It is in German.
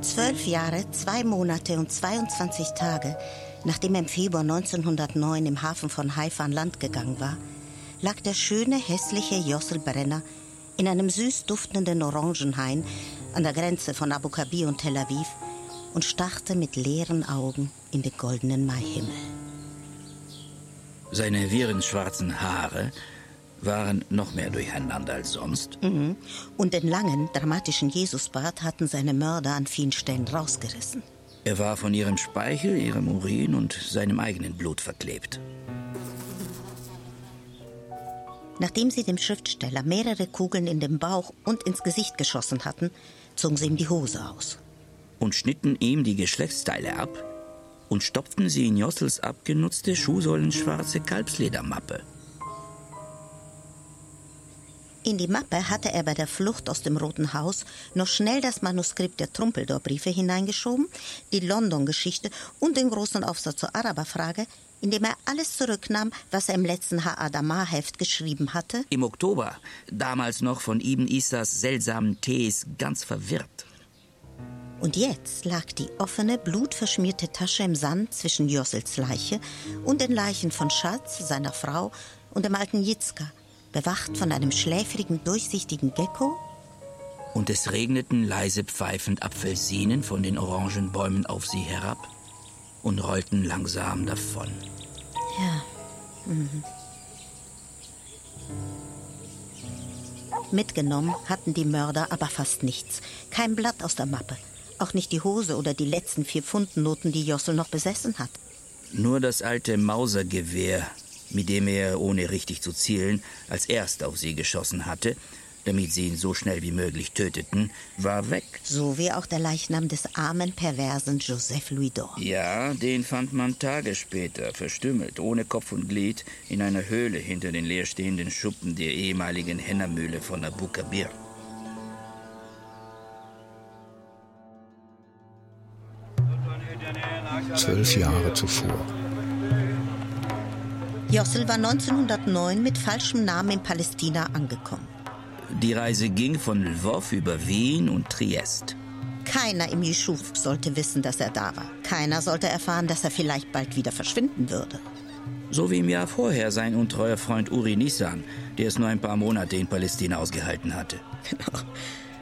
12 Jahre, 2 Monate und 22 Tage, nachdem er im Februar 1909 im Hafen von Haifa an Land gegangen war, lag der schöne, hässliche Yossel Brenner in einem süß duftenden Orangenhain an der Grenze von Abu Kabir und Tel Aviv und starrte mit leeren Augen in den goldenen Maihimmel. Seine wirren schwarzen Haare waren noch mehr durcheinander als sonst. Und den langen, dramatischen Jesusbart hatten seine Mörder an vielen Stellen rausgerissen. Er war von ihrem Speichel, ihrem Urin und seinem eigenen Blut verklebt. Nachdem sie dem Schriftsteller mehrere Kugeln in den Bauch und ins Gesicht geschossen hatten, zogen sie ihm die Hose aus. Und schnitten ihm die Geschlechtsteile ab und stopften sie in Yossels abgenutzte, schuhsohlenschwarze Kalbsledermappe. In die Mappe hatte er bei der Flucht aus dem Roten Haus noch schnell das Manuskript der Trumpeldor-Briefe hineingeschoben, die London-Geschichte und den großen Aufsatz zur Araberfrage, in dem er alles zurücknahm, was er im letzten Ha-Adamah-Heft geschrieben hatte. Im Oktober, damals noch von Ibn Isas seltsamen Tees, ganz verwirrt. Und jetzt lag die offene, blutverschmierte Tasche im Sand zwischen Yossels Leiche und den Leichen von Schatz, seiner Frau und dem alten Yitzka, bewacht von einem schläfrigen, durchsichtigen Gecko. Und es regneten leise pfeifend Apfelsinen von den Orangenbäumen auf sie herab und rollten langsam davon. Ja. Mitgenommen hatten die Mörder aber fast nichts. Kein Blatt aus der Mappe. Auch nicht die Hose oder die letzten 4 Pfundnoten, die Yossel noch besessen hat. Nur das alte Mausergewehr, mit dem er, ohne richtig zu zielen, als erst auf sie geschossen hatte, damit sie ihn so schnell wie möglich töteten, war weg. So wie auch der Leichnam des armen, perversen Joseph Louis-d'Or. Ja, den fand man Tage später, verstümmelt, ohne Kopf und Glied, in einer Höhle hinter den leerstehenden Schuppen der ehemaligen Hennermühle von Abu Kabir. Zwölf Jahre zuvor. Yossel war 1909 mit falschem Namen in Palästina angekommen. Die Reise ging von Lwów über Wien und Triest. Keiner im Jeschuv sollte wissen, dass er da war. Keiner sollte erfahren, dass er vielleicht bald wieder verschwinden würde. So wie im Jahr vorher sein untreuer Freund Uri Nissan, der es nur ein paar Monate in Palästina ausgehalten hatte. Genau.